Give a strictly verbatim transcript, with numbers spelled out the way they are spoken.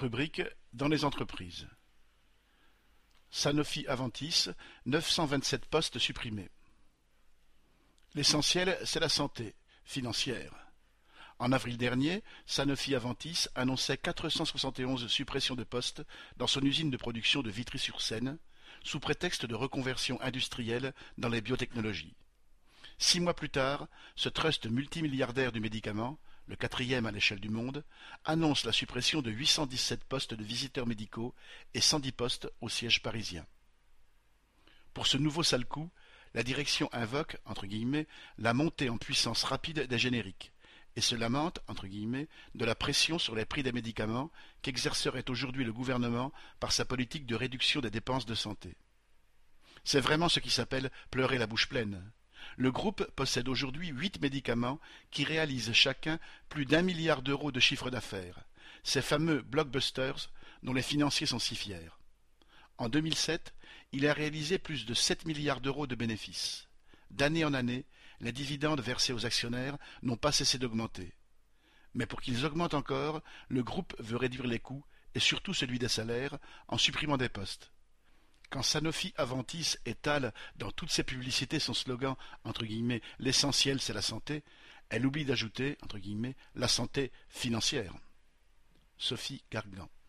Rubrique dans les entreprises. Sanofi-Aventis, neuf cent vingt-sept postes supprimés. L'essentiel, c'est la santé financière. En avril dernier, Sanofi-Aventis annonçait quatre cent soixante et onze suppressions de postes dans son usine de production de Vitry-sur-Seine, sous prétexte de reconversion industrielle dans les biotechnologies. Six mois plus tard, ce trust multimilliardaire du médicament, le quatrième à l'échelle du monde, annonce la suppression de huit cent dix-sept postes de visiteurs médicaux et cent dix postes au siège parisien. Pour ce nouveau sale coup, la direction invoque, entre guillemets, la montée en puissance rapide des génériques, et se lamente, entre guillemets, de la pression sur les prix des médicaments qu'exercerait aujourd'hui le gouvernement par sa politique de réduction des dépenses de santé. C'est vraiment ce qui s'appelle pleurer la bouche pleine. Le groupe possède aujourd'hui huit médicaments qui réalisent chacun plus d'un milliard d'euros de chiffre d'affaires, ces fameux blockbusters dont les financiers sont si fiers. En deux mille sept, il a réalisé plus de sept milliards d'euros de bénéfices. D'année en année, les dividendes versés aux actionnaires n'ont pas cessé d'augmenter. Mais pour qu'ils augmentent encore, le groupe veut réduire les coûts, et surtout celui des salaires, en supprimant des postes. Quand Sanofi-Aventis étale dans toutes ses publicités son slogan entre guillemets « l'essentiel c'est la santé », elle oublie d'ajouter entre guillemets « la santé financière ». Sophie Gargan.